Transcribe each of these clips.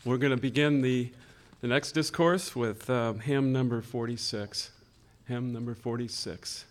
We're going to begin the next discourse with hymn number 46. Hymn number 46.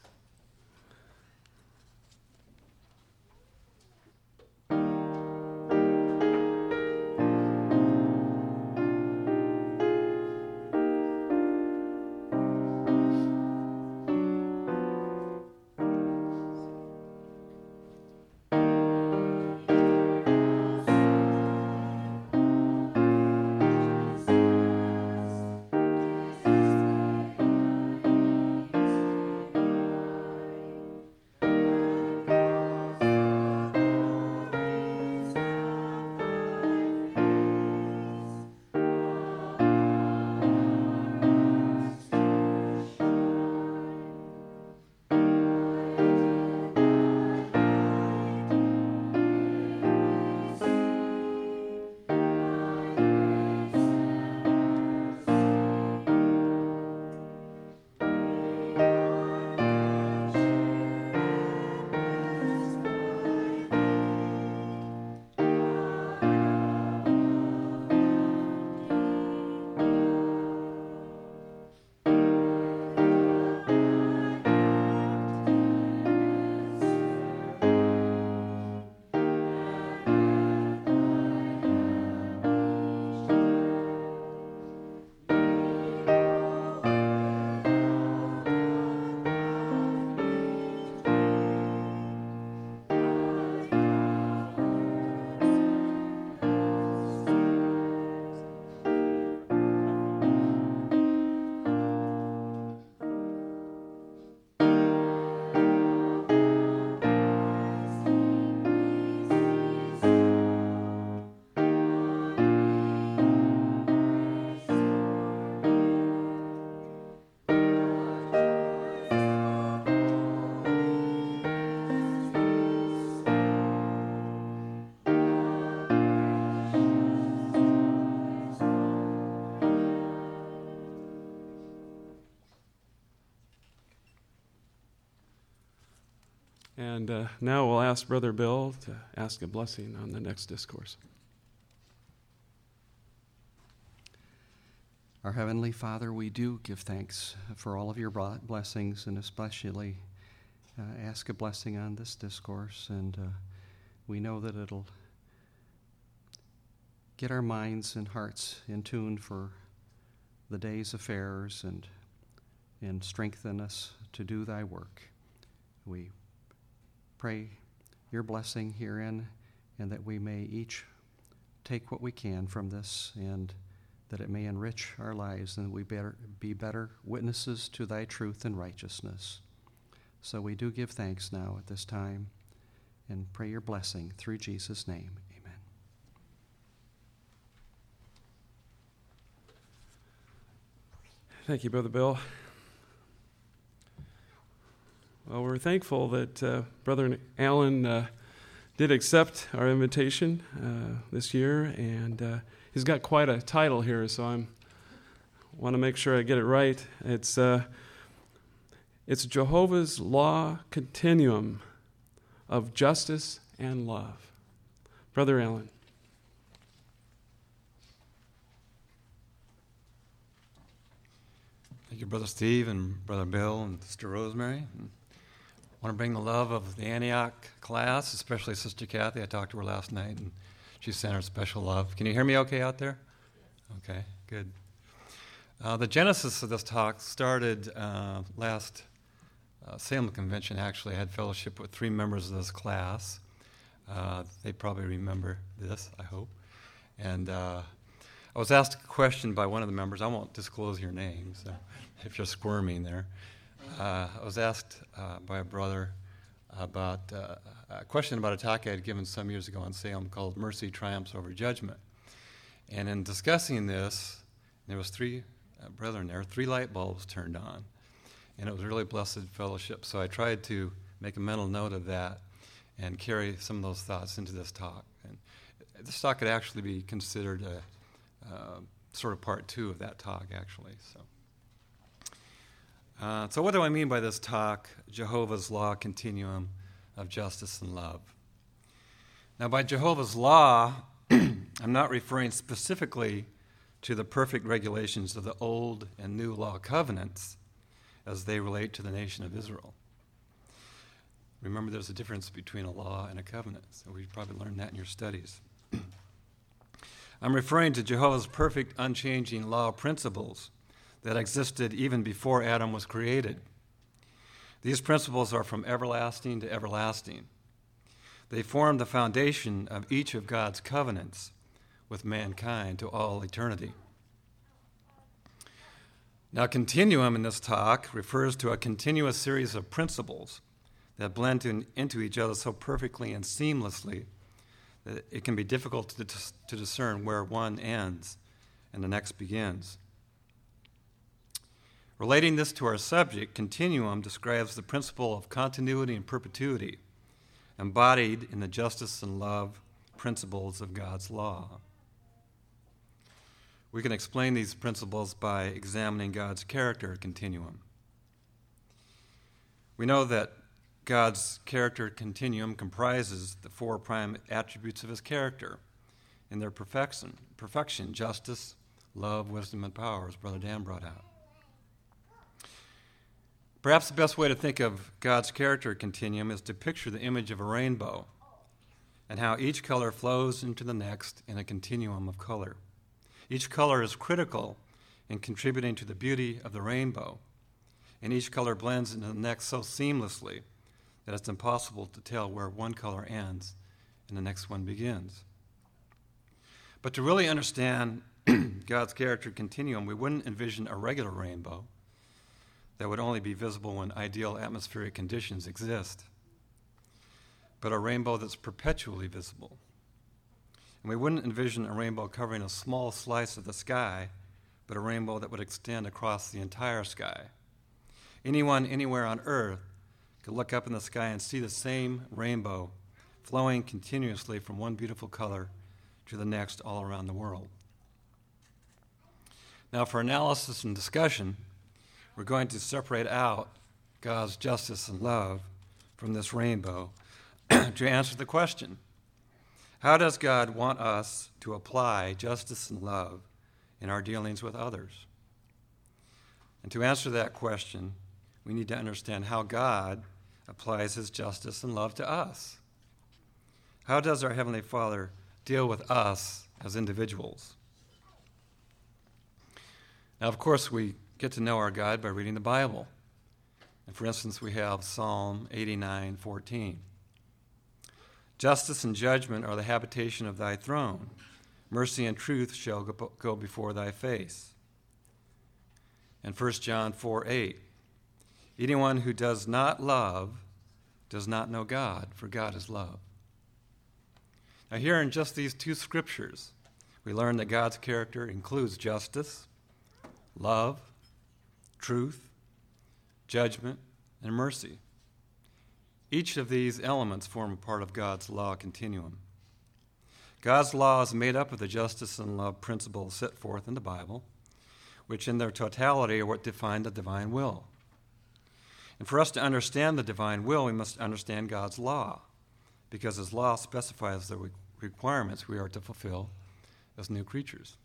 And now we'll ask Brother Bill to ask a blessing on the next discourse. Our Heavenly Father, we do give thanks for all of your blessings, and especially ask a blessing on this discourse. And we know that it'll get our minds and hearts in tune for the day's affairs and strengthen us to do thy work. We pray your blessing herein, and that we may each take what we can from this, and that it may enrich our lives, and we be better witnesses to thy truth and righteousness. So we do give thanks now at this time, and pray your blessing through Jesus' name. Amen. Thank you, Brother Bill. Well, we're thankful that Brother Alan did accept our invitation this year, and he's got quite a title here, so I want to make sure I get it right. It's Jehovah's Law Continuum of Justice and Love. Brother Alan. Thank you, Brother Steve and Brother Bill and Sister Rosemary. I want to bring the love of the Antioch class, especially Sister Kathy. I talked to her last night, and she sent her special love. Can you hear me okay out there? Okay, good. The genesis of this talk started last Salem Convention. Actually, I had fellowship with 3 members of this class. They probably remember this, I hope. And I was asked a question by one of the members. I won't disclose your name, so if you're squirming there. I was asked by a brother about a question about a talk I had given some years ago in Salem called Mercy Triumphs Over Judgment. And in discussing this, there was 3 brethren there, 3 light bulbs turned on. And it was a really blessed fellowship. So I tried to make a mental note of that and carry some of those thoughts into this talk. And this talk could actually be considered a sort of part 2 of that talk, actually. So what do I mean by this talk, Jehovah's Law Continuum of Justice and Love? Now, by Jehovah's Law, I'm not referring specifically to the perfect regulations of the Old and New Law covenants as they relate to the nation of Israel. Remember, there's a difference between a law and a covenant, so we've probably learned that in your studies. I'm referring to Jehovah's perfect, unchanging law principles that existed even before Adam was created. These principles are from everlasting to everlasting. They form the foundation of each of God's covenants with mankind to all eternity. Now, continuum in this talk refers to a continuous series of principles that blend into each other so perfectly and seamlessly that it can be difficult to discern where one ends and the next begins. Relating this to our subject, continuum describes the principle of continuity and perpetuity embodied in the justice and love principles of God's law. We can explain these principles by examining God's character continuum. We know that God's character continuum comprises the four prime attributes of his character in their perfection, justice, love, wisdom, and power, as Brother Dan brought out. Perhaps the best way to think of God's character continuum is to picture the image of a rainbow and how each color flows into the next in a continuum of color. Each color is critical in contributing to the beauty of the rainbow, and each color blends into the next so seamlessly that it's impossible to tell where one color ends and the next one begins. But to really understand God's character continuum, we wouldn't envision a regular rainbow that would only be visible when ideal atmospheric conditions exist, but a rainbow that's perpetually visible. And we wouldn't envision a rainbow covering a small slice of the sky, but a rainbow that would extend across the entire sky. Anyone, anywhere on earth, could look up in the sky and see the same rainbow flowing continuously from one beautiful color to the next all around the world. Now, for analysis and discussion, we're going to separate out God's justice and love from this rainbow to answer the question, how does God want us to apply justice and love in our dealings with others? And to answer that question, we need to understand how God applies his justice and love to us. How does our Heavenly Father deal with us as individuals? Now, of course, we get to know our God by reading the Bible. And for instance, we have Psalm 89:14. Justice and judgment are the habitation of thy throne. Mercy and truth shall go before thy face. And 1 John 4:8. Anyone who does not love does not know God, for God is love. Now, here in just these two scriptures, we learn that God's character includes justice, love, truth, judgment, and mercy. Each of these elements form a part of God's law continuum. God's law is made up of the justice and love principles set forth in the Bible, which in their totality are what define the divine will. And for us to understand the divine will, we must understand God's law, because his law specifies the requirements we are to fulfill as new creatures.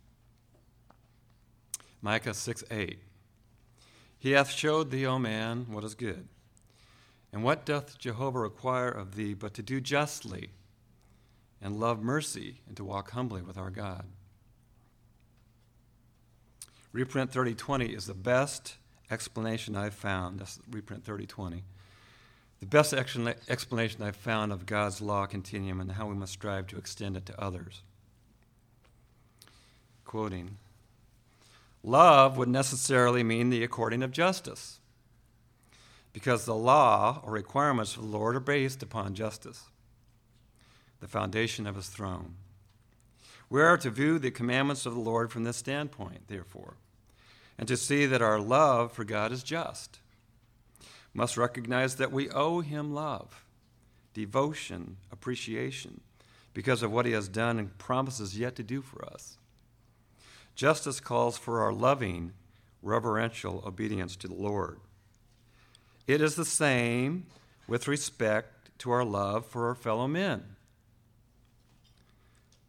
Micah 6:8. He hath showed thee, O man, what is good. And what doth Jehovah require of thee but to do justly and love mercy and to walk humbly with our God? Reprint 3020 is the best explanation I've found. That's reprint 3020. The best explanation I've found of God's law continuum and how we must strive to extend it to others. Quoting, love would necessarily mean the according of justice, because the law or requirements of the Lord are based upon justice, the foundation of his throne. We are to view the commandments of the Lord from this standpoint, therefore, and to see that our love for God is just. We must recognize that we owe him love, devotion, appreciation, because of what he has done and promises yet to do for us. Justice calls for our loving, reverential obedience to the Lord. It is the same with respect to our love for our fellow men.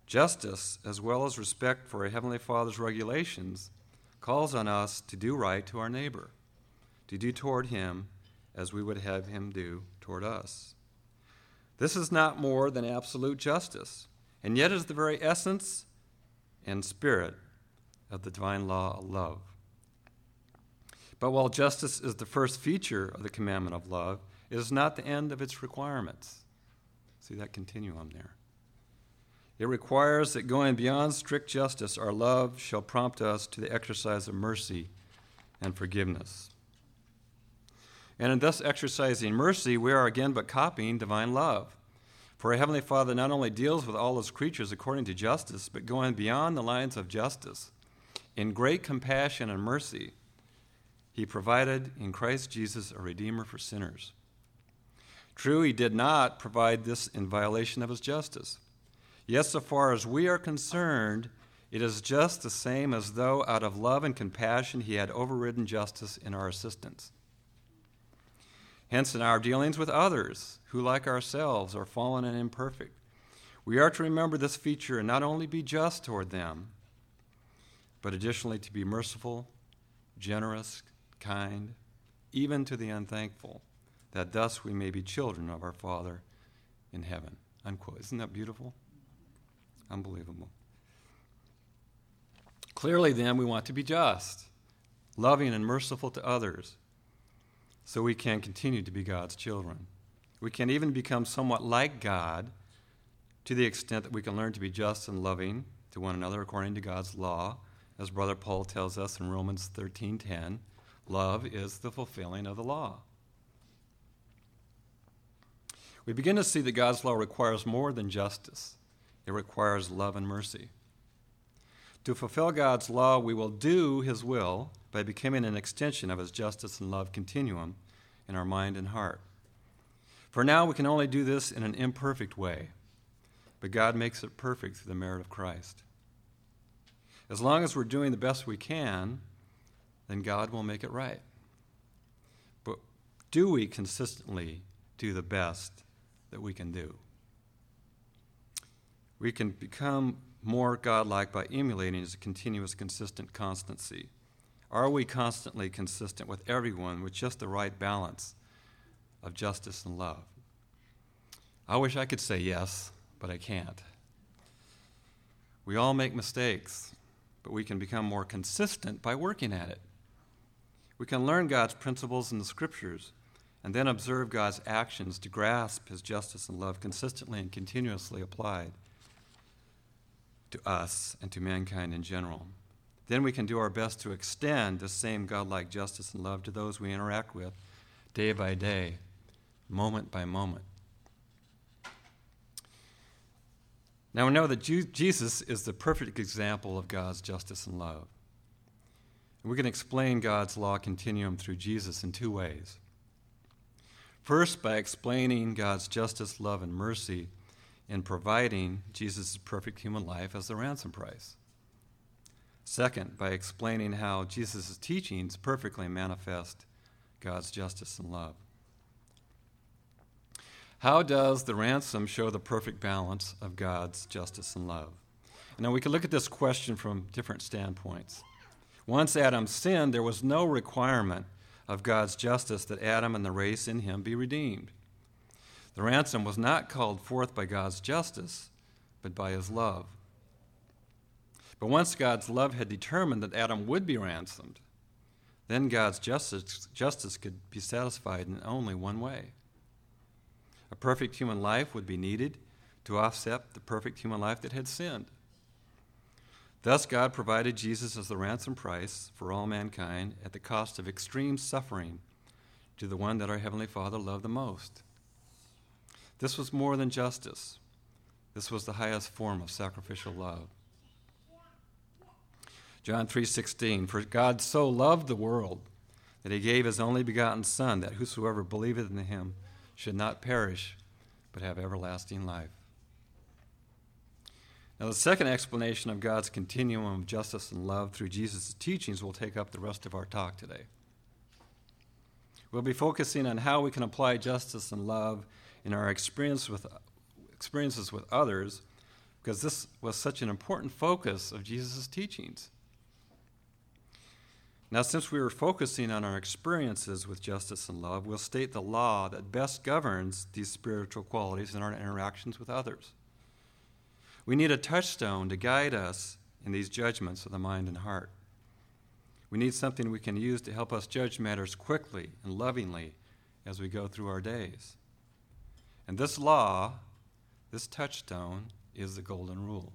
Justice, as well as respect for a Heavenly Father's regulations, calls on us to do right to our neighbor, to do toward him as we would have him do toward us. This is not more than absolute justice, and yet is the very essence and spirit of the divine law of love. But while justice is the first feature of the commandment of love, it is not the end of its requirements. See that continuum there. It requires that going beyond strict justice, our love shall prompt us to the exercise of mercy and forgiveness. And in thus exercising mercy, we are again but copying divine love. For a Heavenly Father not only deals with all his creatures according to justice, but going beyond the lines of justice, in great compassion and mercy, he provided in Christ Jesus a Redeemer for sinners. True, he did not provide this in violation of his justice. Yet, so far as we are concerned, it is just the same as though out of love and compassion he had overridden justice in our assistance. Hence, in our dealings with others who, like ourselves, are fallen and imperfect, we are to remember this feature and not only be just toward them, but additionally to be merciful, generous, kind, even to the unthankful, that thus we may be children of our Father in heaven. Unquote. Isn't that beautiful? Unbelievable. Clearly, then, we want to be just, loving and merciful to others, so we can continue to be God's children. We can even become somewhat like God to the extent that we can learn to be just and loving to one another according to God's law. As Brother Paul tells us in Romans 13:10, love is the fulfilling of the law. We begin to see that God's law requires more than justice. It requires love and mercy. To fulfill God's law, we will do his will by becoming an extension of his justice and love continuum in our mind and heart. For now, we can only do this in an imperfect way, but God makes it perfect through the merit of Christ. As long as we're doing the best we can, then God will make it right. But do we consistently do the best that we can do? We can become more godlike by emulating his continuous, consistent constancy. Are we constantly consistent with everyone with just the right balance of justice and love? I wish I could say yes, but I can't. We all make mistakes, but we can become more consistent by working at it. We can learn God's principles in the Scriptures and then observe God's actions to grasp his justice and love consistently and continuously applied to us and to mankind in general. Then we can do our best to extend the same godlike justice and love to those we interact with day by day, moment by moment. Now we know that Jesus is the perfect example of God's justice and love. And we can explain God's law continuum through Jesus in two ways. First, by explaining God's justice, love, and mercy in providing Jesus' perfect human life as the ransom price. Second, by explaining how Jesus' teachings perfectly manifest God's justice and love. How does the ransom show the perfect balance of God's justice and love? And now we can look at this question from different standpoints. Once Adam sinned, there was no requirement of God's justice that Adam and the race in him be redeemed. The ransom was not called forth by God's justice, but by his love. But once God's love had determined that Adam would be ransomed, then God's justice could be satisfied in only one way. A perfect human life would be needed to offset the perfect human life that had sinned. Thus, God provided Jesus as the ransom price for all mankind at the cost of extreme suffering to the one that our Heavenly Father loved the most. This was more than justice. This was the highest form of sacrificial love. John 3:16, for God so loved the world that he gave his only begotten Son, that whosoever believeth in him should not perish, but have everlasting life. Now, the second explanation of God's continuum of justice and love through Jesus' teachings will take up the rest of our talk today. We'll be focusing on how we can apply justice and love in our experiences with others because this was such an important focus of Jesus' teachings. Now, since we were focusing on our experiences with justice and love, we'll state the law that best governs these spiritual qualities in our interactions with others. We need a touchstone to guide us in these judgments of the mind and heart. We need something we can use to help us judge matters quickly and lovingly as we go through our days. And this law, this touchstone, is the golden rule.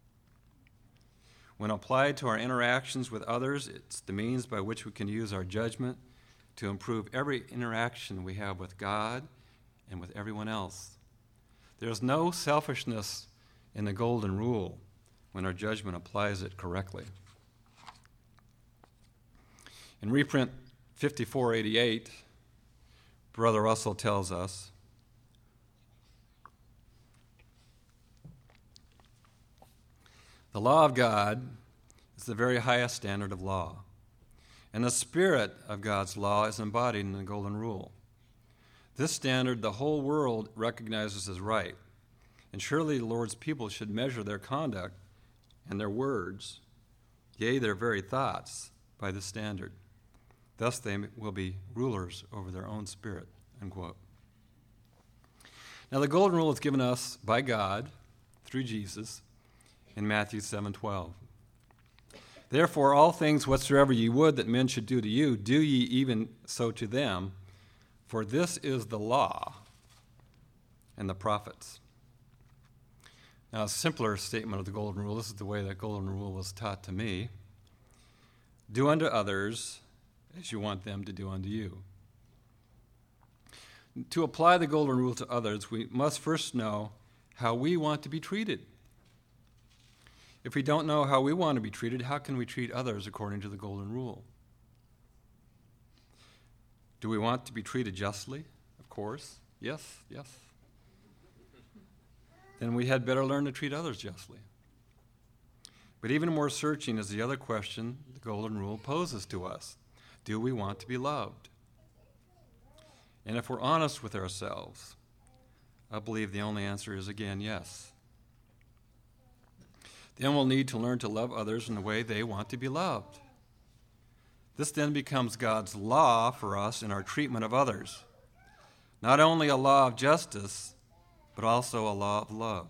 When applied to our interactions with others, it's the means by which we can use our judgment to improve every interaction we have with God and with everyone else. There's no selfishness in the golden rule when our judgment applies it correctly. In reprint 5488, Brother Russell tells us, the law of God is the very highest standard of law, and the spirit of God's law is embodied in the golden rule. This standard the whole world recognizes as right, and surely the Lord's people should measure their conduct and their words, yea, their very thoughts, by this standard. Thus they will be rulers over their own spirit, unquote. Now the golden rule is given us by God through Jesus in Matthew 7:12. Therefore all things whatsoever ye would that men should do to you, do ye even so to them, for this is the law and the prophets. Now a simpler statement of the golden rule, this is the way that golden rule was taught to me. Do unto others as you want them to do unto you. To apply the golden rule to others, we must first know how we want to be treated. If we don't know how we want to be treated, how can we treat others according to the golden rule? Do we want to be treated justly? Of course. Yes. Then we had better learn to treat others justly. But even more searching is the other question the golden rule poses to us. Do we want to be loved? And if we're honest with ourselves, I believe the only answer is again, yes. Then we'll need to learn to love others in the way they want to be loved. This then becomes God's law for us in our treatment of others. Not only a law of justice, but also a law of love.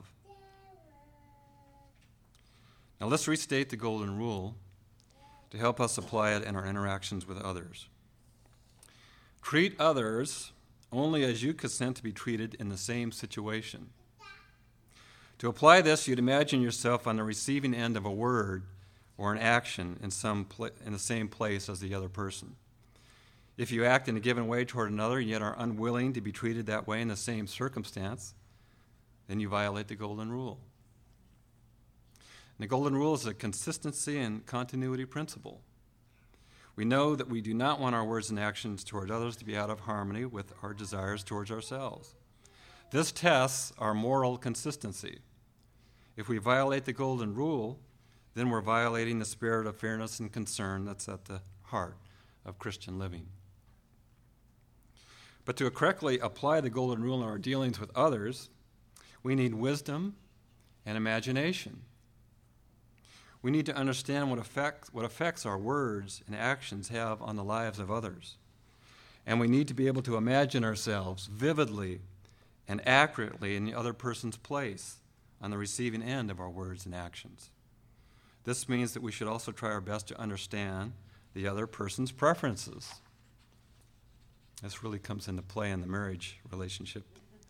Now let's restate the golden rule to help us apply it in our interactions with others. Treat others only as you consent to be treated in the same situation. To apply this, you'd imagine yourself on the receiving end of a word or an action in the same place as the other person. If you act in a given way toward another and yet are unwilling to be treated that way in the same circumstance, then you violate the golden rule. And the golden rule is a consistency and continuity principle. We know that we do not want our words and actions toward others to be out of harmony with our desires towards ourselves. This tests our moral consistency. If we violate the golden rule, then we're violating the spirit of fairness and concern that's at the heart of Christian living. But to correctly apply the golden rule in our dealings with others, we need wisdom and imagination. We need to understand what effects our words and actions have on the lives of others. And we need to be able to imagine ourselves vividly and accurately in the other person's place on the receiving end of our words and actions. This means that we should also try our best to understand the other person's preferences. This really comes into play in the marriage relationship.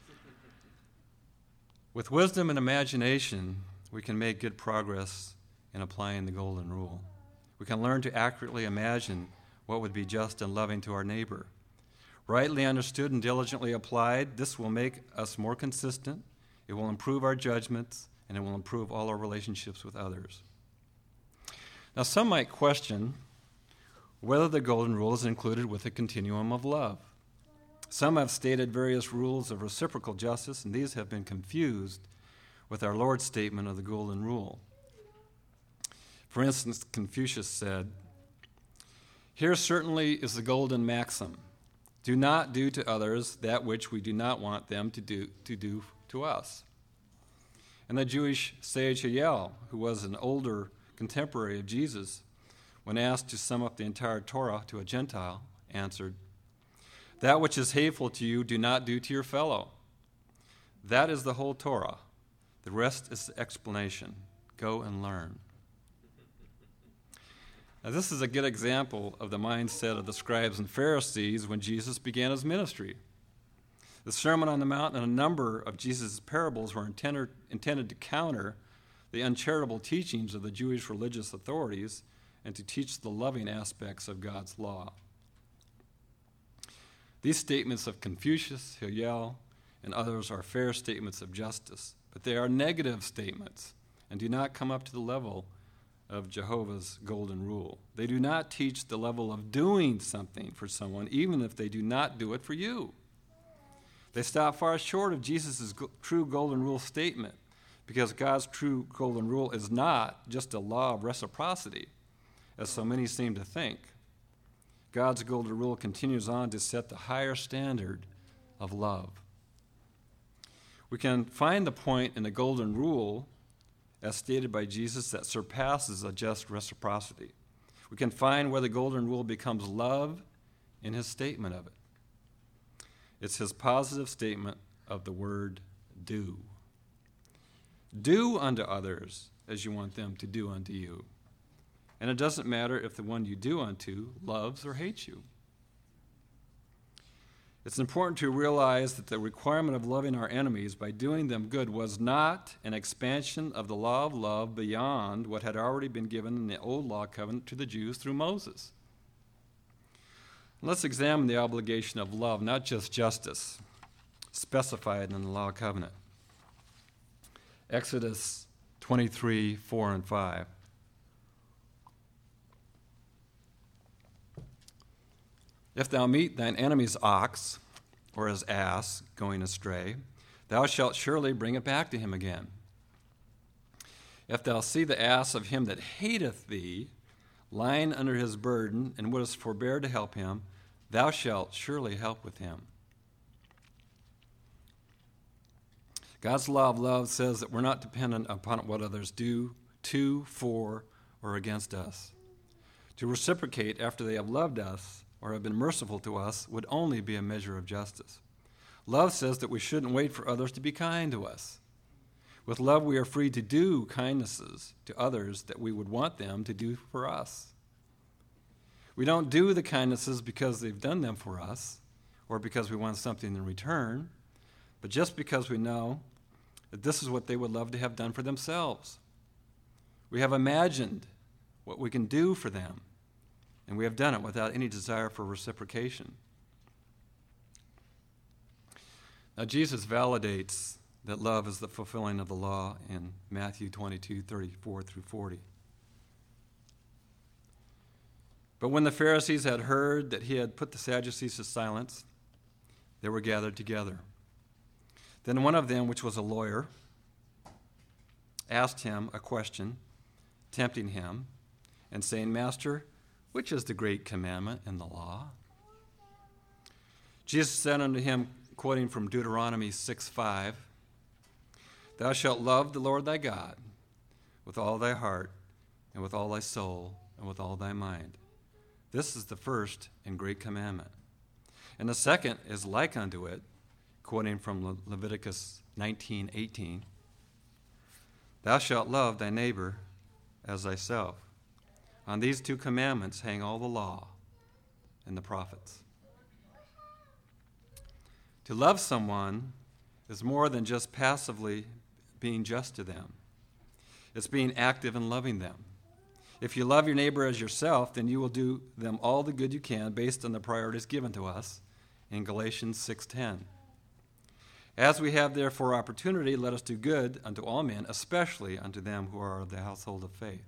With wisdom and imagination, we can make good progress in applying the golden rule. We can learn to accurately imagine what would be just and loving to our neighbor. Rightly understood and diligently applied, this will make us more consistent, it will improve our judgments, and it will improve all our relationships with others. Now, some might question whether the golden rule is included with the continuum of love. Some have stated various rules of reciprocal justice, and these have been confused with our Lord's statement of the golden rule. For instance, Confucius said, "Here certainly is the golden maxim. Do not do to others that which we do not want them to do to us." And the Jewish sage Hillel, who was an older contemporary of Jesus, when asked to sum up the entire Torah to a Gentile, answered, "That which is hateful to you, do not do to your fellow." That is the whole Torah. The rest is the explanation. Go and learn. Now, this is a good example of the mindset of the scribes and Pharisees when Jesus began his ministry. The Sermon on the Mount and a number of Jesus' parables were intended to counter the uncharitable teachings of the Jewish religious authorities and to teach the loving aspects of God's law. These statements of Confucius, Hillel, and others are fair statements of justice, but they are negative statements and do not come up to the level of Jehovah's golden rule. They do not teach the level of doing something for someone, even if they do not do it for you. They stop far short of Jesus' true golden rule statement, because God's true golden rule is not just a law of reciprocity, as so many seem to think. God's golden rule continues on to set the higher standard of love. We can find the point in the golden rule, as stated by Jesus, that surpasses a just reciprocity. We can find where the golden rule becomes love in his statement of it. It's his positive statement of the word do. Do unto others as you want them to do unto you. And it doesn't matter if the one you do unto loves or hates you. It's important to realize that the requirement of loving our enemies by doing them good was not an expansion of the law of love beyond what had already been given in the old law covenant to the Jews through Moses. Let's examine the obligation of love, not just justice, specified in the law covenant. Exodus 23, 4 and 5. If thou meet thine enemy's ox, or his ass, going astray, thou shalt surely bring it back to him again. If thou see the ass of him that hateth thee, lying under his burden, and wouldest forbear to help him, thou shalt surely help with him. God's law of love says that we're not dependent upon what others do to, for, or against us. To reciprocate after they have loved us or have been merciful to us would only be a measure of justice. Love says that we shouldn't wait for others to be kind to us. With love, we are free to do kindnesses to others that we would want them to do for us. We don't do the kindnesses because they've done them for us or because we want something in return, but just because we know that this is what they would love to have done for themselves. We have imagined what we can do for them, and we have done it without any desire for reciprocation. Now, Jesus validates that love is the fulfilling of the law in Matthew 22, 34 through 40. But when the Pharisees had heard that he had put the Sadducees to silence, they were gathered together. Then one of them, which was a lawyer, asked him a question, tempting him, and saying, Master, which is the great commandment in the law? Jesus said unto him, quoting from Deuteronomy 6:5, Thou shalt love the Lord thy God with all thy heart, and with all thy soul, and with all thy mind. This is the first and great commandment. And the second is like unto it, quoting from Leviticus 19:18, Thou shalt love thy neighbor as thyself. On these two commandments hang all the law and the prophets. To love someone is more than just passively being just to them. It's being active in loving them. If you love your neighbor as yourself, then you will do them all the good you can based on the priorities given to us in Galatians 6:10. As we have therefore opportunity, let us do good unto all men, especially unto them who are of the household of faith.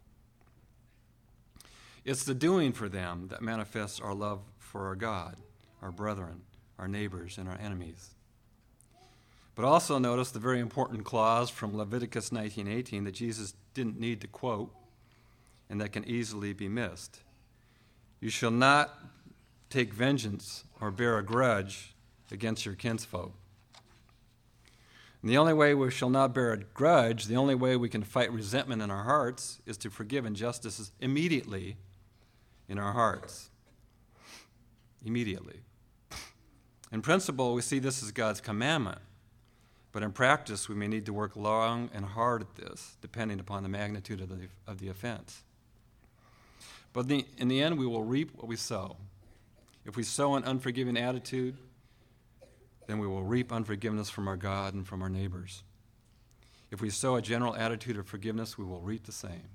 It's the doing for them that manifests our love for our God, our brethren, our neighbors, and our enemies. But also notice the very important clause from Leviticus 19:18 that Jesus didn't need to quote and that can easily be missed. You shall not take vengeance or bear a grudge against your kinsfolk. And the only way we shall not bear a grudge, the only way we can fight resentment in our hearts, is to forgive injustices immediately in our hearts. Immediately. In principle, we see this as God's commandment, but in practice, we may need to work long and hard at this, depending upon the magnitude of the offense. But in the end, we will reap what we sow. If we sow an unforgiving attitude, then we will reap unforgiveness from our God and from our neighbors. If we sow a general attitude of forgiveness, we will reap the same.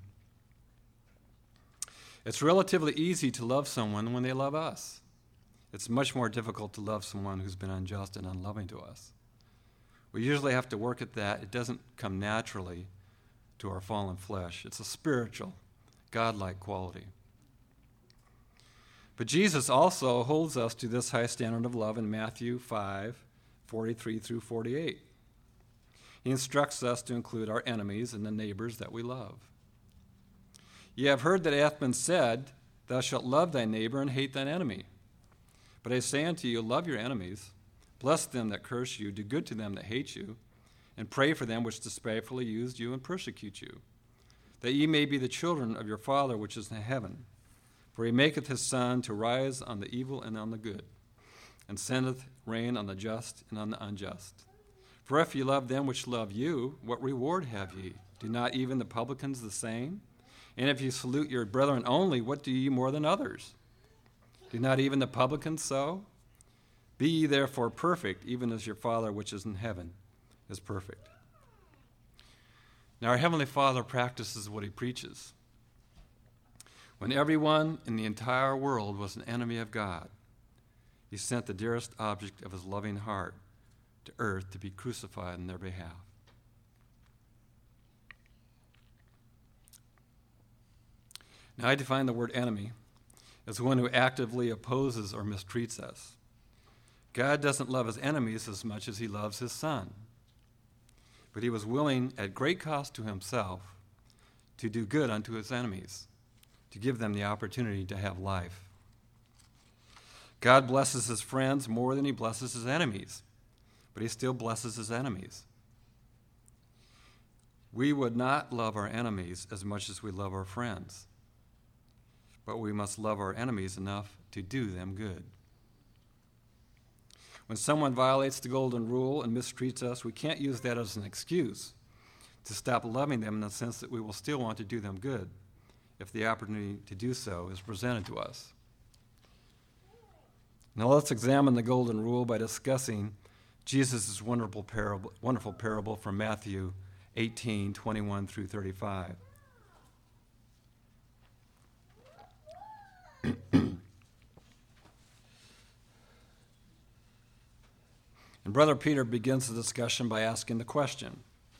It's relatively easy to love someone when they love us. It's much more difficult to love someone who's been unjust and unloving to us. We usually have to work at that. It doesn't come naturally to our fallen flesh. It's a spiritual, godlike quality. But Jesus also holds us to this high standard of love in Matthew 5:43 through 48. He instructs us to include our enemies and the neighbors that we love. Ye have heard that it hath been said, Thou shalt love thy neighbor and hate thine enemy. But I say unto you, love your enemies, bless them that curse you, do good to them that hate you, and pray for them which despitefully use you and persecute you, that ye may be the children of your Father which is in heaven. For he maketh his sun to rise on the evil and on the good, and sendeth rain on the just and on the unjust. For if ye love them which love you, what reward have ye? Do not even the publicans the same? And if ye salute your brethren only, what do ye more than others? Do not even the publicans so? Be ye therefore perfect, even as your Father which is in heaven is perfect. Now our Heavenly Father practices what he preaches. When everyone in the entire world was an enemy of God, he sent the dearest object of his loving heart to earth to be crucified in their behalf. Now I define the word enemy as one who actively opposes or mistreats us. God doesn't love his enemies as much as he loves his Son. But he was willing, at great cost to himself, to do good unto his enemies, to give them the opportunity to have life. God blesses his friends more than he blesses his enemies, but he still blesses his enemies. We would not love our enemies as much as we love our friends, but we must love our enemies enough to do them good. When someone violates the golden rule and mistreats us, we can't use that as an excuse to stop loving them in the sense that we will still want to do them good if the opportunity to do so is presented to us. Now let's examine the golden rule by discussing Jesus' wonderful parable from Matthew 18:21 through 35. And Brother Peter begins the discussion by asking the question,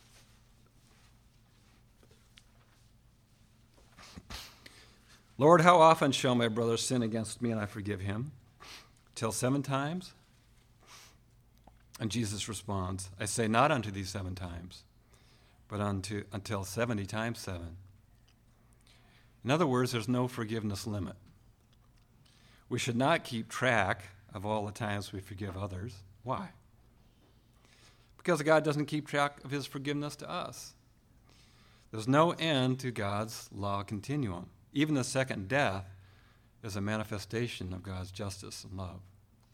Lord, how often shall my brother sin against me and I forgive him? Till 7 times? And Jesus responds, I say not unto thee 7 times, but until 70 times 7. In other words, there's no forgiveness limit. We should not keep track of all the times we forgive others. Why? Because God doesn't keep track of his forgiveness to us. There's no end to God's law continuum. Even the second death is a manifestation of God's justice and love.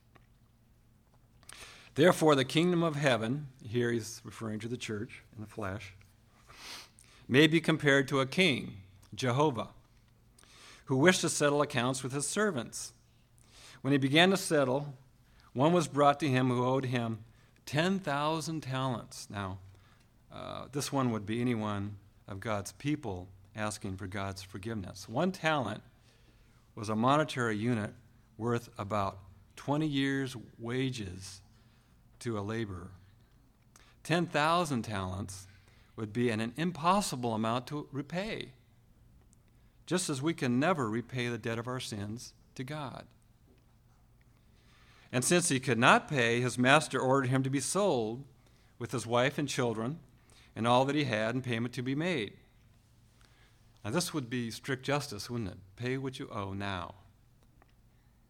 Therefore, the kingdom of heaven, here he's referring to the church in the flesh, may be compared to a king, Jehovah, who wished to settle accounts with his servants. When he began to settle, one was brought to him who owed him 10,000 talents. Now, this one would be anyone of God's people asking for God's forgiveness. 1 talent was a monetary unit worth about 20 years' wages to a laborer. 10,000 talents would be an impossible amount to repay, just as we can never repay the debt of our sins to God. And since he could not pay, his master ordered him to be sold with his wife and children and all that he had, and payment to be made. Now this would be strict justice, wouldn't it? Pay what you owe now.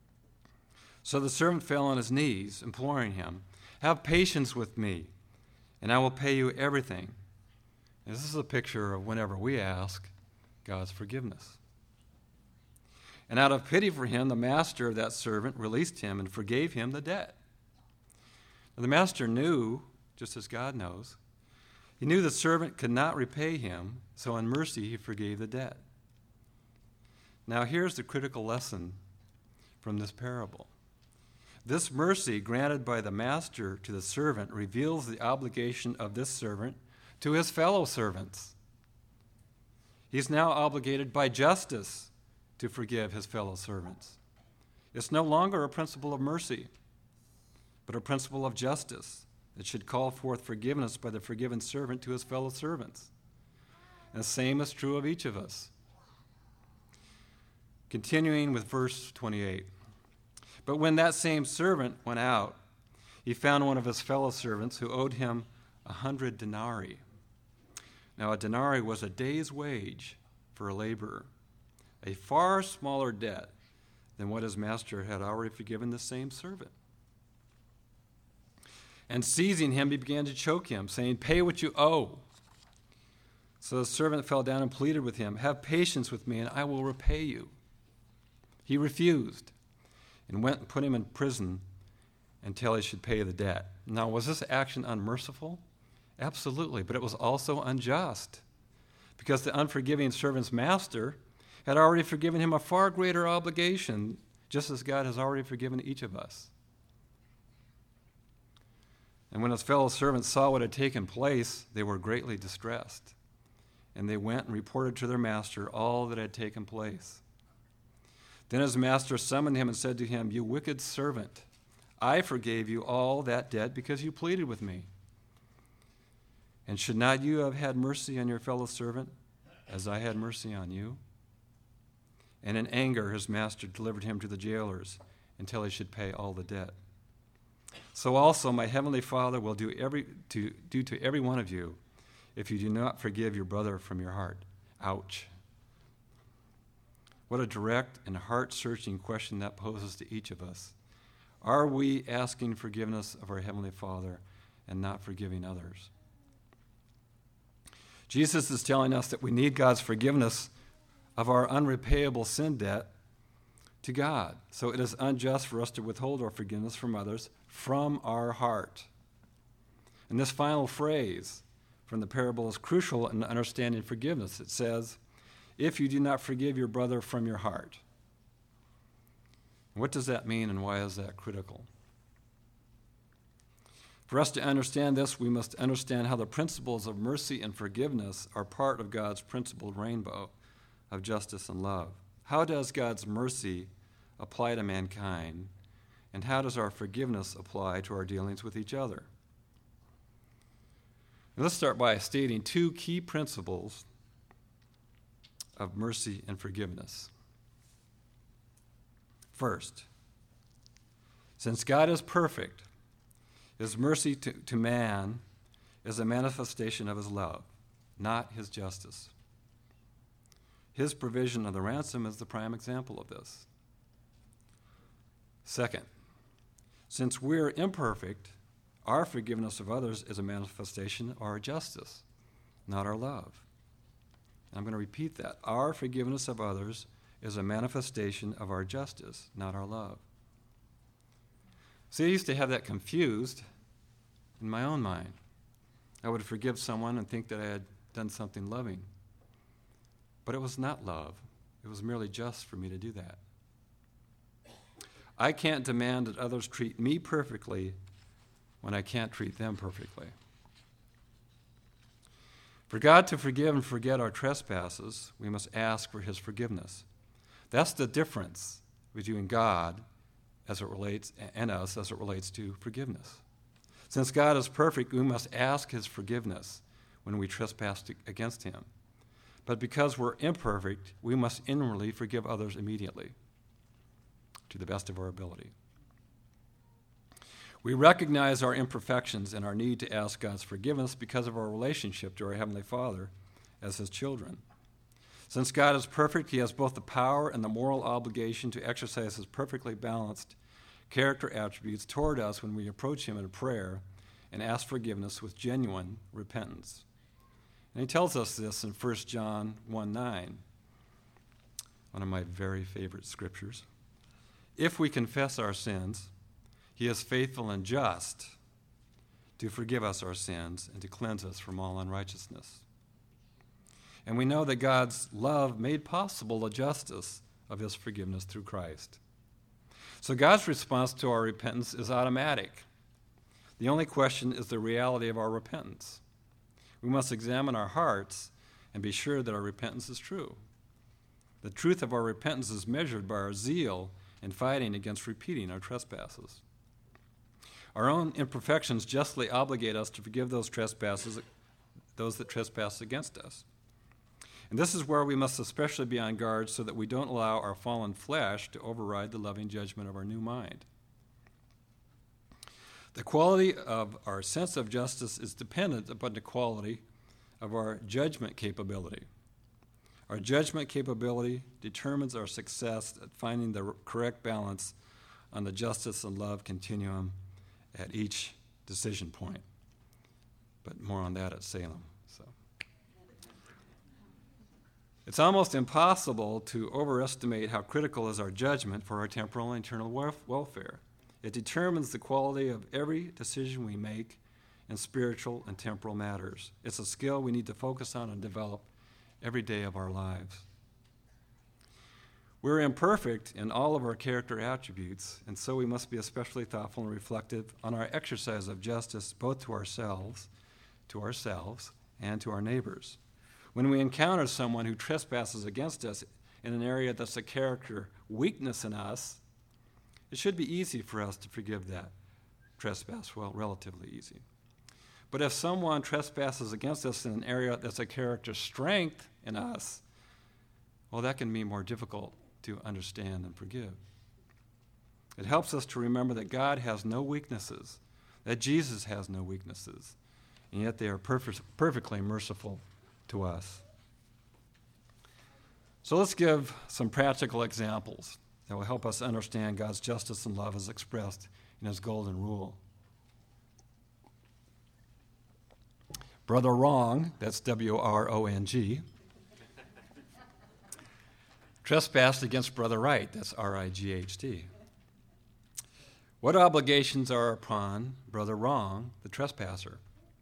So the servant fell on his knees, imploring him, have patience with me, and I will pay you everything. And this is a picture of whenever we ask God's forgiveness. And out of pity for him, the master of that servant released him and forgave him the debt. Now, the master knew, just as God knows, he knew the servant could not repay him, so in mercy he forgave the debt. Now here's the critical lesson from this parable. This mercy granted by the master to the servant reveals the obligation of this servant to his fellow servants. He's now obligated by justice to forgive his fellow servants. It's no longer a principle of mercy, but a principle of justice that should call forth forgiveness by the forgiven servant to his fellow servants. And the same is true of each of us. Continuing with verse 28. But when that same servant went out, he found one of his fellow servants who owed him 100 denarii. Now, a denarii was a day's wage for a laborer, a far smaller debt than what his master had already forgiven the same servant. And seizing him, he began to choke him, saying, "Pay what you owe." So the servant fell down and pleaded with him, "Have patience with me, and I will repay you." He refused and went and put him in prison until he should pay the debt. Now, was this action unmerciful? Absolutely, but it was also unjust, because the unforgiving servant's master had already forgiven him a far greater obligation, just as God has already forgiven each of us. And when his fellow servants saw what had taken place, they were greatly distressed, and they went and reported to their master all that had taken place. Then his master summoned him and said to him, "You wicked servant, I forgave you all that debt because you pleaded with me. And should not you have had mercy on your fellow servant, as I had mercy on you?" And in anger his master delivered him to the jailers until he should pay all the debt. So also my heavenly Father will do to every one of you if you do not forgive your brother from your heart. Ouch. What a direct and heart-searching question that poses to each of us. Are we asking forgiveness of our Heavenly Father and not forgiving others? Jesus is telling us that we need God's forgiveness of our unrepayable sin debt to God. So it is unjust for us to withhold our forgiveness from others from our heart. And this final phrase from the parable is crucial in understanding forgiveness. It says, "If you do not forgive your brother from your heart." What does that mean, and why is that critical? For us to understand this, we must understand how the principles of mercy and forgiveness are part of God's principled rainbow of justice and love. How does God's mercy apply to mankind, and how does our forgiveness apply to our dealings with each other? And let's start by stating two key principles of mercy and forgiveness. First, since God is perfect, his mercy to man is a manifestation of his love, not his justice. His provision of the ransom is the prime example of this. Second, since we're imperfect, our forgiveness of others is a manifestation of our justice, not our love. I'm going to repeat that. Our forgiveness of others is a manifestation of our justice, not our love. See, I used to have that confused in my own mind. I would forgive someone and think that I had done something loving. But it was not love. It was merely just for me to do that. I can't demand that others treat me perfectly when I can't treat them perfectly. For God to forgive and forget our trespasses, we must ask for his forgiveness. That's the difference between God as it relates and us as it relates to forgiveness. Since God is perfect, we must ask his forgiveness when we trespass against him. But because we're imperfect, we must inwardly forgive others immediately, to the best of our ability. We recognize our imperfections and our need to ask God's forgiveness because of our relationship to our Heavenly Father as his children. Since God is perfect, he has both the power and the moral obligation to exercise his perfectly balanced character attributes toward us when we approach him in prayer and ask forgiveness with genuine repentance. And he tells us this in 1 John 1:9, one of my very favorite scriptures. If we confess our sins, he is faithful and just to forgive us our sins and to cleanse us from all unrighteousness. And we know that God's love made possible the justice of his forgiveness through Christ. So God's response to our repentance is automatic. The only question is the reality of our repentance. We must examine our hearts and be sure that our repentance is true. The truth of our repentance is measured by our zeal in fighting against repeating our trespasses. Our own imperfections justly obligate us to forgive those that trespass against us. And this is where we must especially be on guard so that we don't allow our fallen flesh to override the loving judgment of our new mind. The quality of our sense of justice is dependent upon the quality of our judgment capability. Our judgment capability determines our success at finding the correct balance on the justice and love continuum at each decision point. But more on that at Salem. It's almost impossible to overestimate how critical is our judgment for our temporal and eternal welfare. It determines the quality of every decision we make in spiritual and temporal matters. It's a skill we need to focus on and develop every day of our lives. We're imperfect in all of our character attributes, and so we must be especially thoughtful and reflective on our exercise of justice both to ourselves, and to our neighbors. When we encounter someone who trespasses against us in an area that's a character weakness in us, it should be easy for us to forgive that trespass, well, relatively easy. But if someone trespasses against us in an area that's a character strength in us, well, that can be more difficult to understand and forgive. It helps us to remember that God has no weaknesses, that Jesus has no weaknesses, and yet they are perfectly merciful to us. So let's give some practical examples that will help us understand God's justice and love as expressed in his golden rule. Brother wrong, that's W-R-O-N-G, trespassed against brother right, that's R-I-G-H-T. What obligations are upon brother wrong, the trespasser?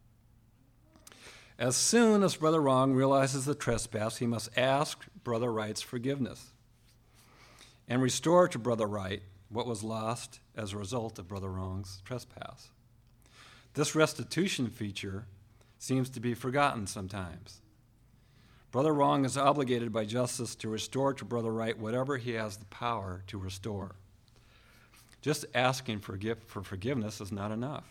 As soon as brother wrong realizes the trespass, he must ask brother right's forgiveness and restore to brother right what was lost as a result of brother wrong's trespass. This restitution feature seems to be forgotten sometimes. Brother wrong is obligated by justice to restore to brother right whatever he has the power to restore. Just asking for forgiveness is not enough.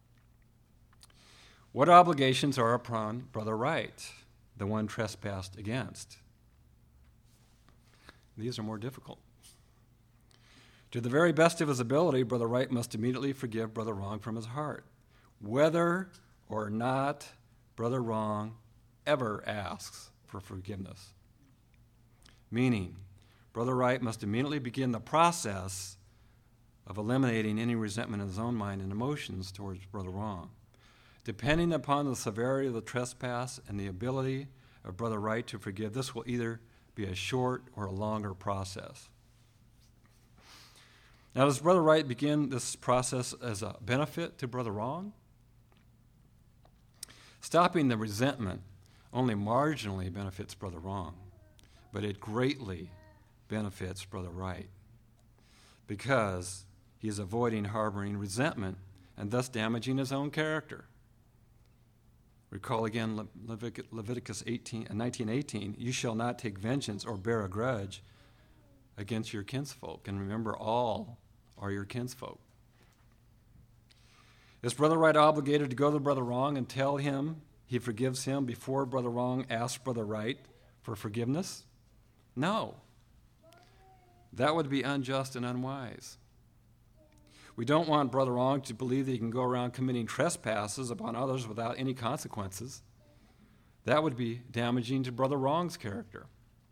What obligations are upon brother right, the one trespassed against? These are more difficult. To the very best of his ability, brother right must immediately forgive brother wrong from his heart, whether or not brother wrong ever asks for forgiveness. Meaning, brother right must immediately begin the process of eliminating any resentment in his own mind and emotions towards brother wrong. Depending upon the severity of the trespass and the ability of brother right to forgive, this will either be a short or a longer process. Now, does brother right begin this process as a benefit to brother wrong? Stopping the resentment only marginally benefits brother wrong, but it greatly benefits brother right because he is avoiding harboring resentment and thus damaging his own character. Recall again Leviticus 19:18, you shall not take vengeance or bear a grudge against your kinsfolk. And remember, all are your kinsfolk. Is brother right obligated to go to brother wrong and tell him he forgives him before brother wrong asks brother right for forgiveness? No. That would be unjust and unwise. We don't want brother wrong to believe that he can go around committing trespasses upon others without any consequences. That would be damaging to brother wrong's character.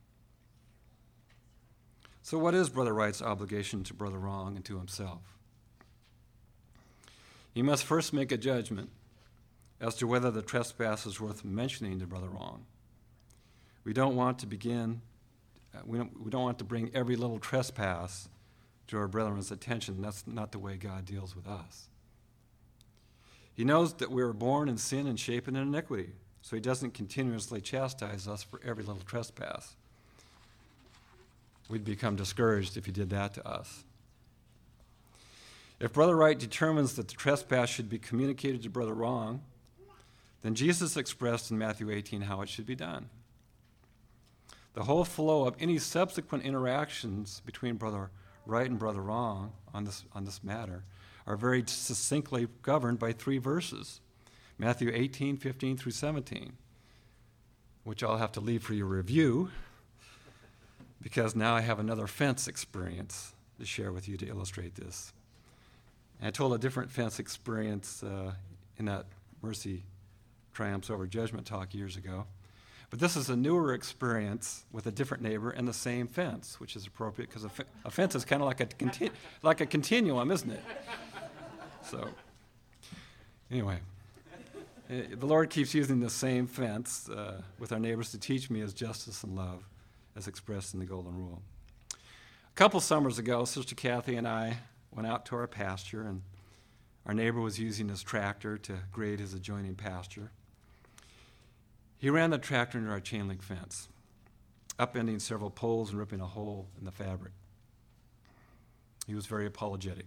So what is brother right's obligation to brother wrong and to himself? he must first make a judgment as to whether the trespass is worth mentioning to brother wrong. We don't want to bring every little trespass to our brethren's attention. That's not the way God deals with us. He knows that we were born in sin and shapen in iniquity, so he doesn't continuously chastise us for every little trespass. We'd become discouraged if he did that to us. If Brother Right determines that the trespass should be communicated to brother wrong, then Jesus expressed in Matthew 18 how it should be done. The whole flow of any subsequent interactions between brother right and brother wrong on this matter are very succinctly governed by 3 verses, Matthew 18, 15 through 17, which I'll have to leave for your review because now I have another fence experience to share with you to illustrate this. And I told a different fence experience in that Mercy Triumphs Over Judgment talk years ago. But this is a newer experience with a different neighbor and the same fence, which is appropriate because a fence is kind of like a continuum, isn't it? So, anyway, the Lord keeps using the same fence with our neighbors to teach me his justice and love as expressed in the Golden Rule. A couple summers ago, Sister Kathy and I went out to our pasture, and our neighbor was using his tractor to grade his adjoining pasture. He ran the tractor into our chain link fence, upending several poles and ripping a hole in the fabric. He was very apologetic.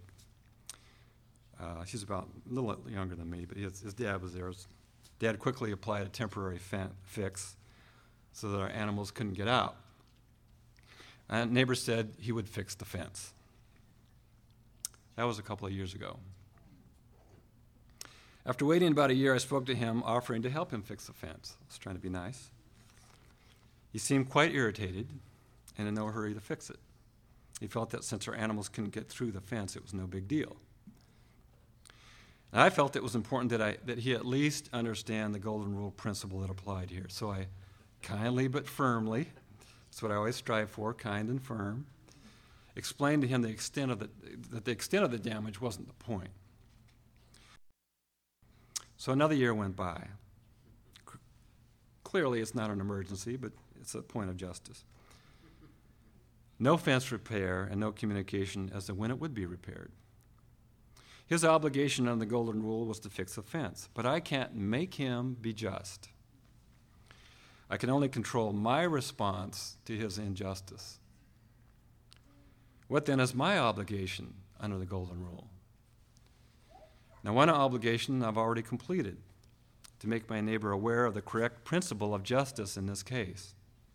He's about a little younger than me, but his dad was there. His dad quickly applied a temporary fix so that our animals couldn't get out. And neighbor said he would fix the fence. That was a couple of years ago. After waiting about a year, I spoke to him, offering to help him fix the fence. I was trying to be nice. He seemed quite irritated and in no hurry to fix it. He felt that since our animals couldn't get through the fence, it was no big deal. And I felt it was important that he at least understand the Golden Rule principle that applied here. So I kindly but firmly, that's what I always strive for, kind and firm, explained to him that the extent of the damage wasn't the point. So another year went by. Clearly, it's not an emergency, but it's a point of justice. No fence repair and no communication as to when it would be repaired. His obligation under the Golden Rule was to fix the fence, but I can't make him be just. I can only control my response to his injustice. What then is my obligation under the Golden Rule? Now, one obligation I've already completed, to make my neighbor aware of the correct principle of justice in this case.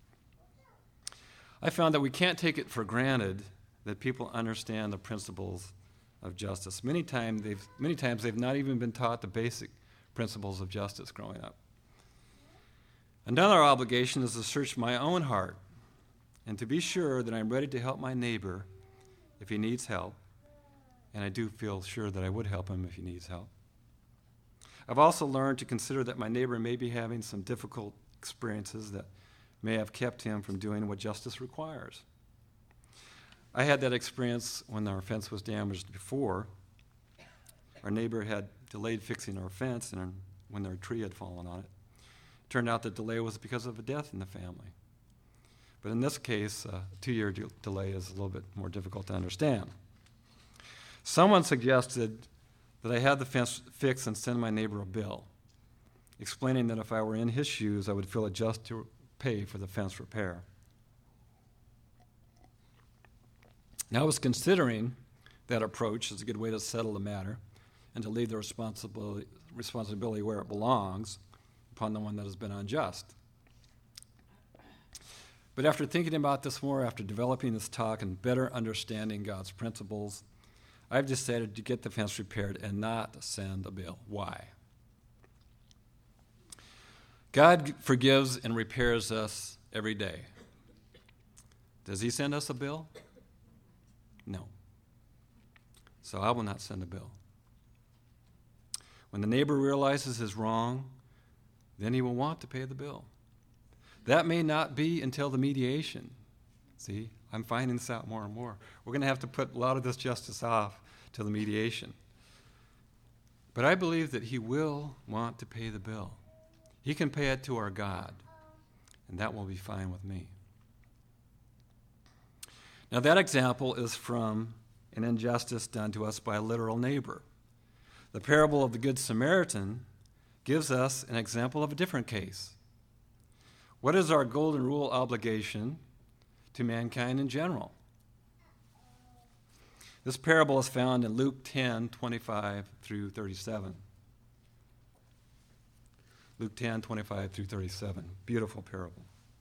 I found that we can't take it for granted that people understand the principles of justice. Many times they've not even been taught the basic principles of justice growing up. Another obligation is to search my own heart and to be sure that I'm ready to help my neighbor if he needs help. And I do feel sure that I would help him if he needs help. I've also learned to consider that my neighbor may be having some difficult experiences that may have kept him from doing what justice requires. I had that experience when our fence was damaged before. Our neighbor had delayed fixing our fence and when their tree had fallen on it. It turned out the delay was because of a death in the family. But in this case, a 2-year delay is a little bit more difficult to understand. Someone suggested that I have the fence fixed and send my neighbor a bill, explaining that if I were in his shoes, I would feel it just to pay for the fence repair. Now, I was considering that approach as a good way to settle the matter and to leave the responsibility where it belongs upon the one that has been unjust. But after thinking about this more, after developing this talk and better understanding God's principles, I've decided to get the fence repaired and not send a bill. Why? God forgives and repairs us every day. Does he send us a bill? No. So I will not send a bill. When the neighbor realizes his wrong, then he will want to pay the bill. That may not be until the mediation. See, I'm finding this out more and more. We're going to have to put a lot of this justice off till the mediation. But I believe that he will want to pay the bill. He can pay it to our God, and that will be fine with me. Now that example is from an injustice done to us by a literal neighbor. The parable of the Good Samaritan gives us an example of a different case. What is our golden rule obligation to mankind in general? This parable is found in Luke 10:25 through 37. Luke 10:25 through 37. Beautiful parable.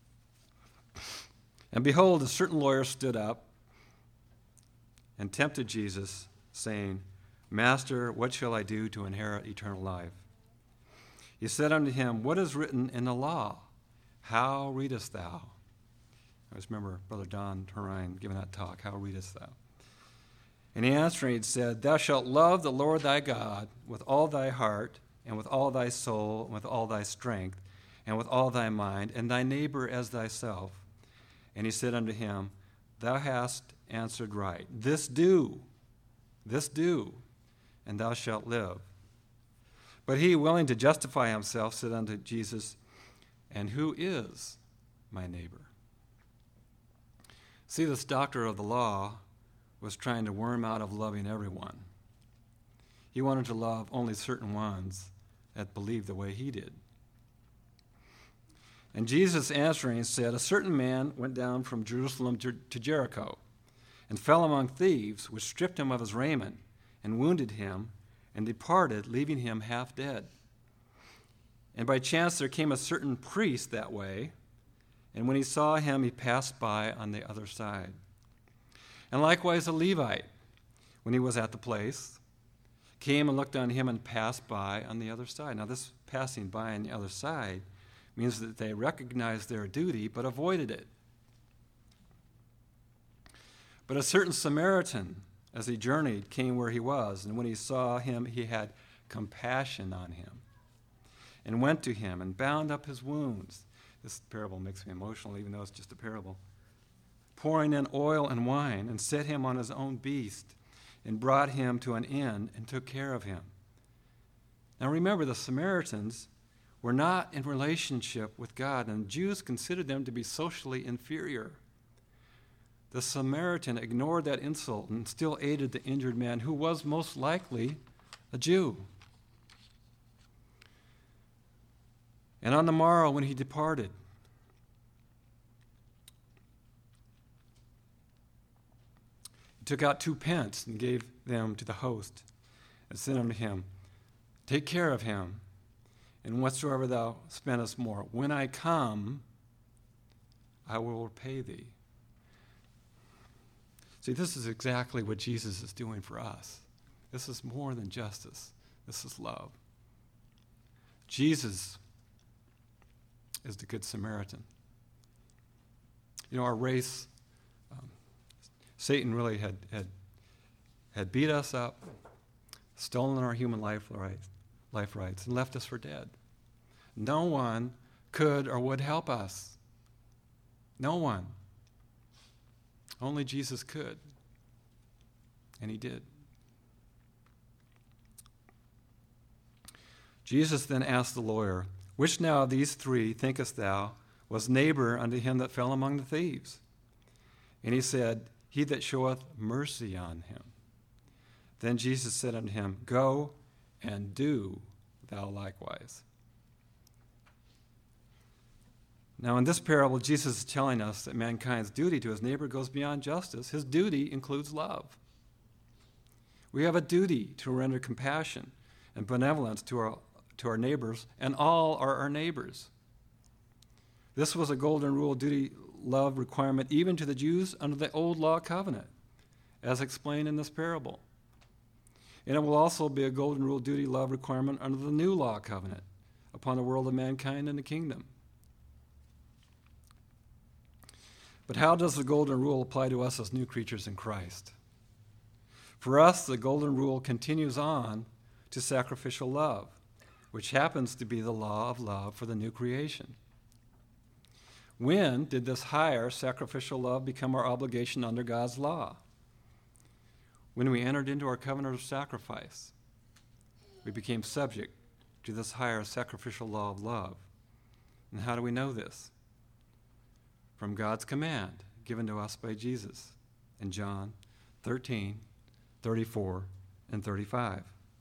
And behold, a certain lawyer stood up and tempted Jesus, saying, Master, what shall I do to inherit eternal life? He said unto him, What is written in the law? How readest thou? I just remember Brother Don Turine giving that talk. How readest thou? And he answering said, Thou shalt love the Lord thy God with all thy heart, and with all thy soul, and with all thy strength, and with all thy mind, and thy neighbor as thyself. And he said unto him, Thou hast answered right. This do, and thou shalt live. But he, willing to justify himself, said unto Jesus, And who is my neighbor? See, this doctor of the law was trying to worm out of loving everyone. He wanted to love only certain ones that believed the way he did. And Jesus answering said, A certain man went down from Jerusalem to Jericho, and fell among thieves, which stripped him of his raiment, and wounded him, and departed, leaving him half dead. And by chance there came a certain priest that way, and when he saw him, he passed by on the other side. And likewise a Levite, when he was at the place, came and looked on him and passed by on the other side. Now this passing by on the other side means that they recognized their duty but avoided it. But a certain Samaritan, as he journeyed, came where he was, and when he saw him, he had compassion on him, and went to him and bound up his wounds. This parable makes me emotional, even though it's just a parable. Pouring in oil and wine, and set him on his own beast, and brought him to an inn, and took care of him. Now remember, the Samaritans were not in relationship with God, and Jews considered them to be socially inferior. The Samaritan ignored that insult and still aided the injured man, who was most likely a Jew. And on the morrow when he departed, he took out 2 pence and gave them to the host, and said unto him, Take care of him, and whatsoever thou spendest more, when I come, I will repay thee. See, this is exactly what Jesus is doing for us. This is more than justice. This is love. Jesus is the Good Samaritan. You know, our race, Satan really had beat us up, stolen our human life rights, and left us for dead. No one could or would help us. No one. Only Jesus could. And he did. Jesus then asked the lawyer, Which now of these 3, thinkest thou, was neighbor unto him that fell among the thieves? And he said, He that showeth mercy on him. Then Jesus said unto him, Go and do thou likewise. Now, in this parable, Jesus is telling us that mankind's duty to his neighbor goes beyond justice. His duty includes love. We have a duty to render compassion and benevolence to our neighbors, and all are our neighbors. This was a golden rule duty love requirement even to the Jews under the old law covenant, as explained in this parable. And it will also be a golden rule duty love requirement under the new law covenant upon the world of mankind and the kingdom. But how does the golden rule apply to us as new creatures in Christ? For us, the golden rule continues on to sacrificial love, which happens to be the law of love for the new creation. When did this higher sacrificial love become our obligation under God's law? When we entered into our covenant of sacrifice. we became subject to this higher sacrificial law of love. And how do we know this? From God's command given to us by Jesus in John 13, 34, and 35.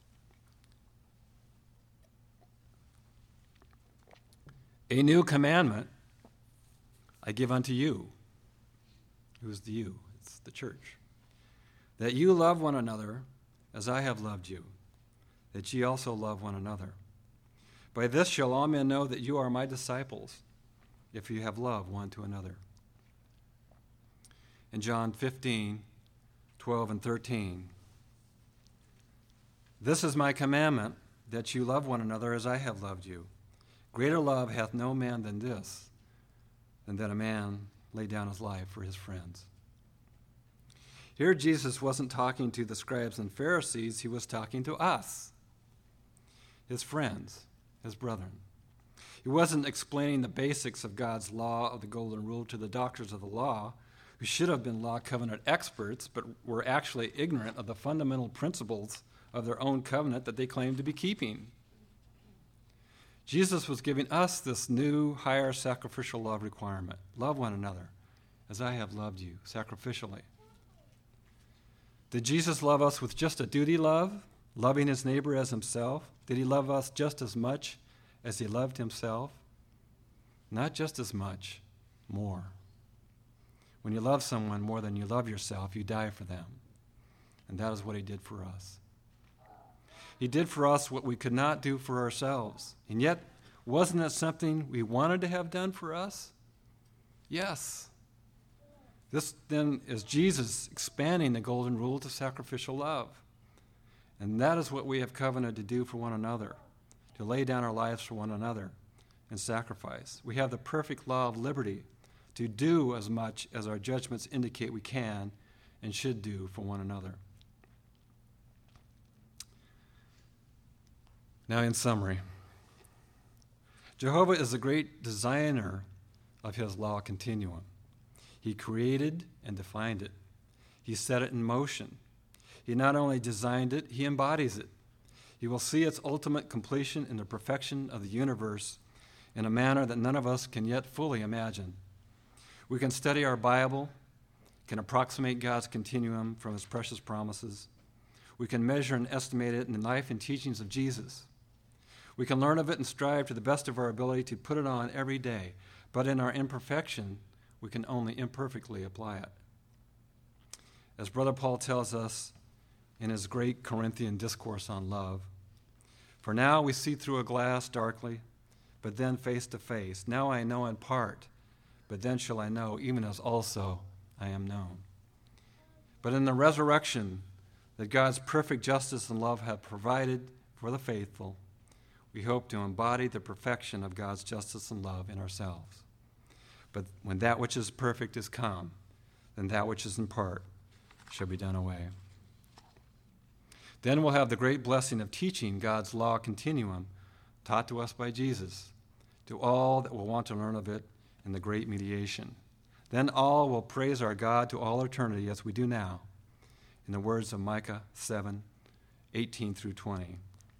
A new commandment I give unto you. Who's the you? It's the church. That you love one another as I have loved you, that ye also love one another. By this shall all men know that you are my disciples, if you have love one to another. In John 15, 12, and 13, this is my commandment, that you love one another as I have loved you. Greater love hath no man than this, than that a man lay down his life for his friends. Here Jesus wasn't talking to the scribes and Pharisees, he was talking to us, his friends, his brethren. He wasn't explaining the basics of God's law of the golden rule to the doctors of the law, who should have been law covenant experts, but were actually ignorant of the fundamental principles of their own covenant that they claimed to be keeping. Jesus was giving us this new, higher sacrificial love requirement. Love one another as I have loved you sacrificially. Did Jesus love us with just a duty love, loving his neighbor as himself? Did he love us just as much as he loved himself? Not just as much, more. When you love someone more than you love yourself, you die for them. And that is what he did for us. He did for us what we could not do for ourselves. And yet, wasn't it something we wanted to have done for us? Yes. This then is Jesus expanding the golden rule to sacrificial love. And that is what we have covenanted to do for one another, to lay down our lives for one another in sacrifice. We have the perfect law of liberty to do as much as our judgments indicate we can and should do for one another. Now, in summary, Jehovah is the great designer of his law continuum. He created and defined it. He set it in motion. He not only designed it, he embodies it. He will see its ultimate completion in the perfection of the universe in a manner that none of us can yet fully imagine. We can study our Bible, can approximate God's continuum from his precious promises. We can measure and estimate it in the life and teachings of Jesus. We can learn of it and strive to the best of our ability to put it on every day. But in our imperfection, we can only imperfectly apply it. As Brother Paul tells us in his great Corinthian discourse on love, for now we see through a glass darkly, but then face to face. Now I know in part, but then shall I know, even as also I am known. But in the resurrection that God's perfect justice and love have provided for the faithful, we hope to embody the perfection of God's justice and love in ourselves. But when that which is perfect is come, then that which is in part shall be done away. Then we'll have the great blessing of teaching God's law continuum taught to us by Jesus to all that will want to learn of it in the great mediation. Then all will praise our God to all eternity as we do now, in the words of Micah 7, 18 through 20.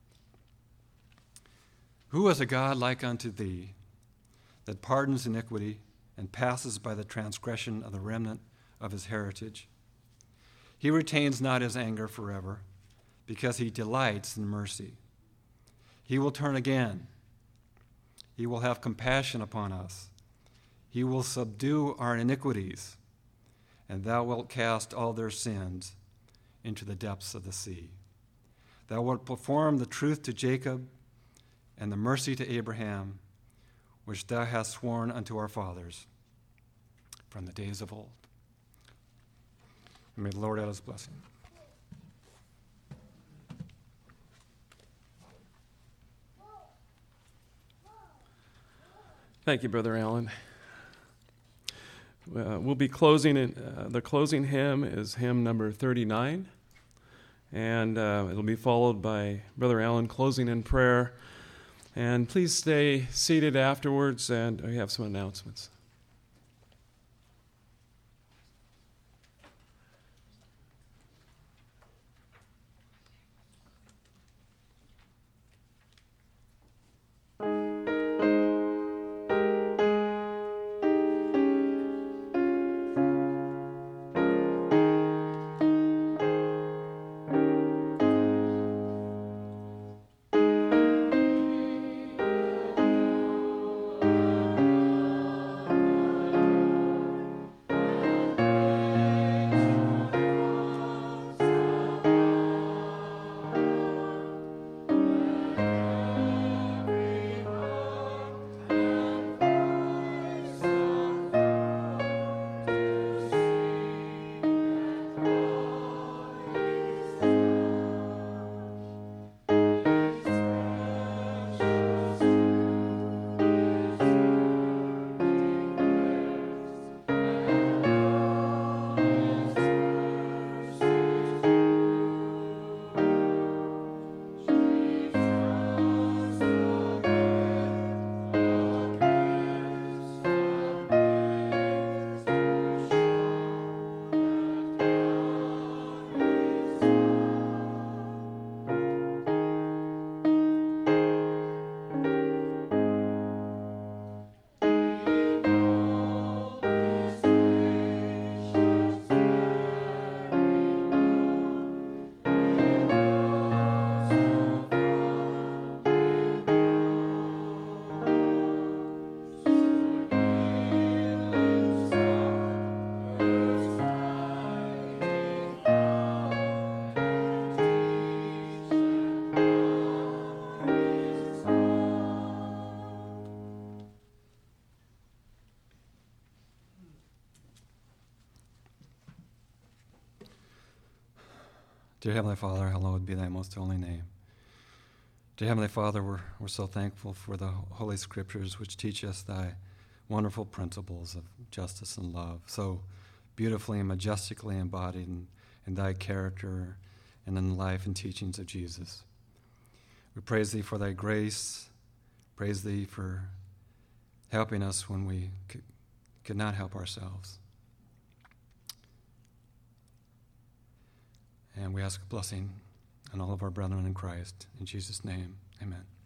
Who is a God like unto thee, that pardons iniquity and passes by the transgression of the remnant of his heritage? He retains not his anger forever, because he delights in mercy. He will turn again. He will have compassion upon us. He will subdue our iniquities, and thou wilt cast all their sins into the depths of the sea. Thou wilt perform the truth to Jacob and the mercy to Abraham, which thou hast sworn unto our fathers from the days of old. And may the Lord add his blessing. Thank you, Brother Allen. We'll be closing it. The closing hymn is hymn number 39, and it'll be followed by Brother Allen closing in prayer. And please stay seated afterwards, and we have some announcements. Dear Heavenly Father, hallowed be thy most holy name. Dear Heavenly Father, we're so thankful for the Holy Scriptures which teach us thy wonderful principles of justice and love, so beautifully and majestically embodied in thy character and in the life and teachings of Jesus. We praise thee for thy grace, praise thee for helping us when we could not help ourselves. And we ask a blessing on all of our brethren in Christ. In Jesus' name, amen.